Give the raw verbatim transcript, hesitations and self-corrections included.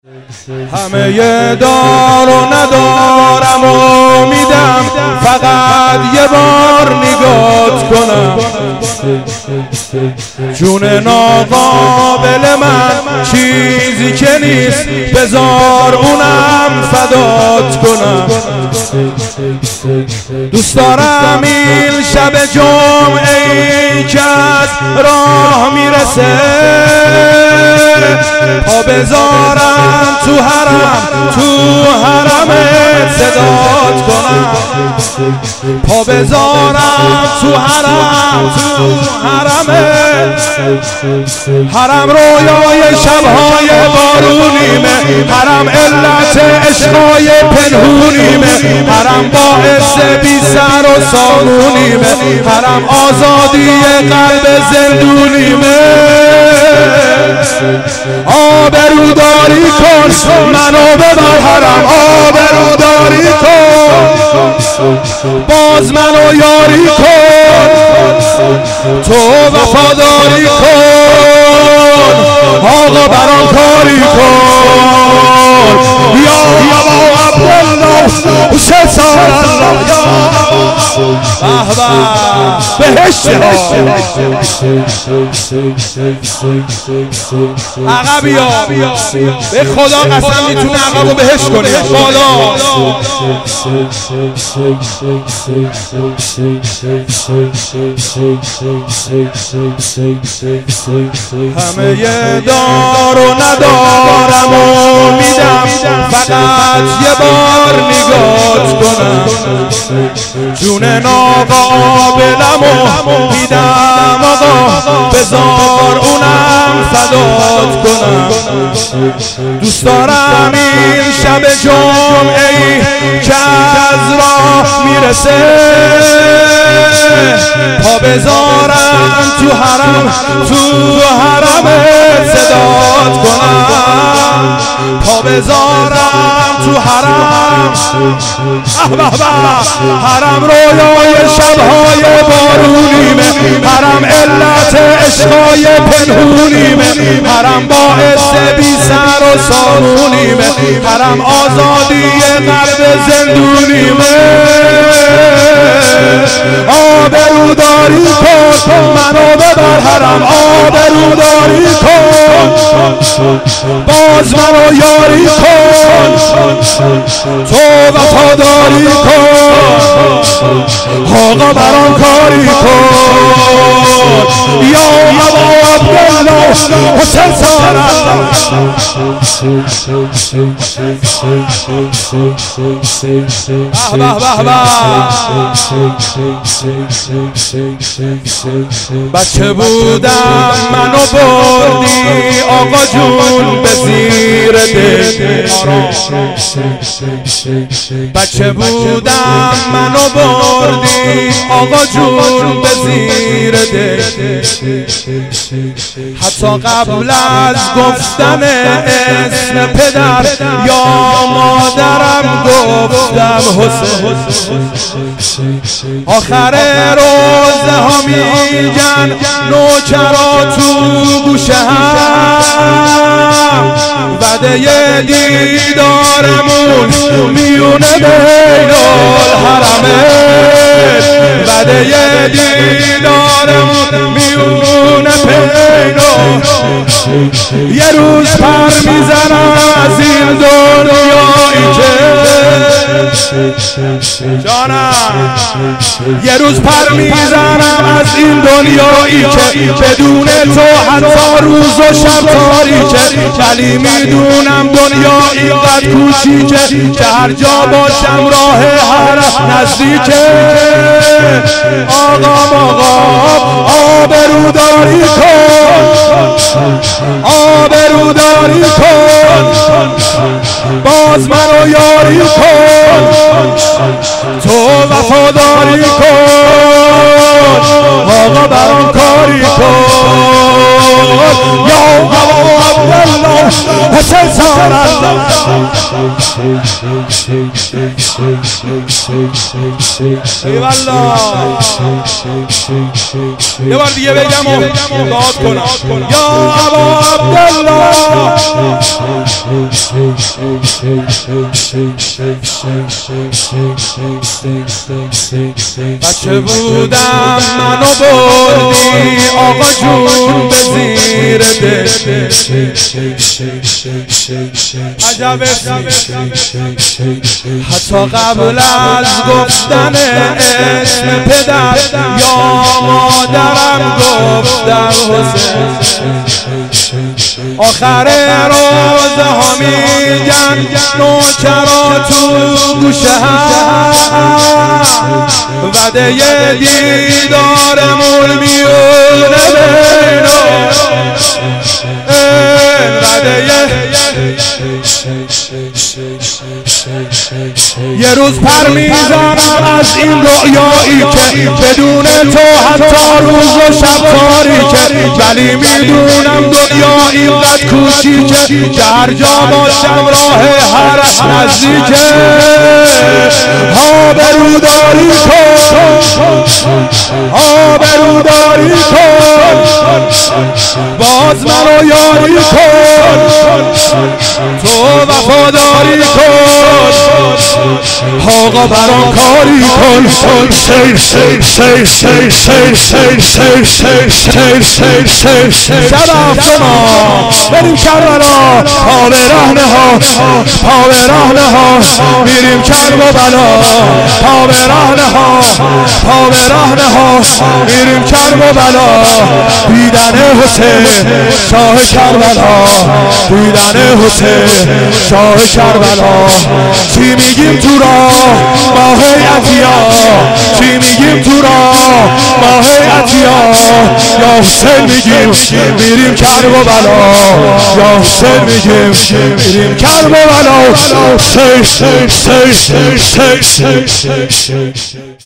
همه دار و ندارم و میدم، فقط یه بار نگات کنم. جون ناقابل من چیزی که نیست، بذار اونم فدات کنم. دوست دارم این شب جمعه‌ای که از راه میرسه، پا بذارم تو حرم، تو حرمت صدات کنم. پا بذارم تو حرم، تو حرمت. حرم رویای شبهای بارونیمه، حرم علت عشقای پنهونیمه، حرم باعث بی سر و سامونیمه، حرم آزادی قلب زندونیمه. آبروداری کن منو ببر حرم، آبروداری کن باز منو یاری کن، تو وفاداری کن، آقا برام کاری کن. یا ابا عبدالله حسین سالالله، به بهشت عقب یا به خدا قسم میتونه عقب رو بهش کنه. بالا همه دار و ندارم و میدم، فقط یه بار نگات کنم. جون ناقابلم و میدم آقا، بذار اونم فدات کنم. دوست دارم این شب جمعه‌ای که از راه میرسه، پا بذارم تو حرم، تو حرمت صدات کنم. پا بذارم تو حرم، حرم رویای شبهای بارونیمه، حرم علت عشقای پنهونیمه، حرم باعث بی سر و سامونیمه، حرم آزادی قلب زندونیمه. آبروداری کن منو ببر حرم، آبروداری کن باز منو یاری کن، تو وفاداری کن، آقا برام کاری کن. یا ابا عبدالله حسین سالالله، بچه بودم منو بردی آقا جون به زیر دل، بچه بودم منو بردی آقا جون به زیر دل. حتی قبل از گفتن اسم پدر یا مادرم گفتم حسین. آخر روزه ها میگن نوکرا تو گوشه هم، وعده دیدارمون میونه بین الحرمه، وعده دیدارمون میونه بین. یه روز پر میزنم از این دنیایی که جانم، یه روز پر میزنم از این دنیایی که بدون تو حتی روز و شب تاریکه، ولی میدونم دنیا اینقدر کوچیکه که هر جا باشم راه هر نزدیکه. آقا آقا آبروداری کن، آبروداری کن باز منو یاری کن، تو وفاداری کن، آقا برام کاری کن. یا ابا عبدالله حسین سالالله. ای والله یه بار دیگه بگم و داد کنم یا ابا عبدالله بچه بودم منو بردی آقا جون به زیر دل عجب حتی قبل از گفتن اسم پدر یا مادرم گفتم حسین آخر روزه ها میگن نوکرا تو گوشه هم وعده دیدارمون میونه بینا یه روز پر میزنم از این رؤیایی که بدون تو حتی روز و شب تاریکه ولی میدونم دنیا اینقدر کوچیکه که هر جا باشم راه هرش نزدیکه آبروداری کن آبروداری کن باز منو یاری کن تو وفاداری کن آقا برام کاری کن شیر شیر شیر شیر شیر شیر شیر شیر شیر شیر شیر شیر شب شما بریم کربلا پا به رهنه ها پا به رهنه ها میریم کربلا پا به رهنه ها پا به رهنه ها میریم کربلا دیدن حسین شاه کربلا دیدن حسین شاه کربلا چی میگیم تو راه ماه عطیه چی میگیم تو راه ماه عطیه یا حسین میگیم میریم کربلا یا حسین میگیم میریم کربلا شیر شیر شیر شیر شیر شیر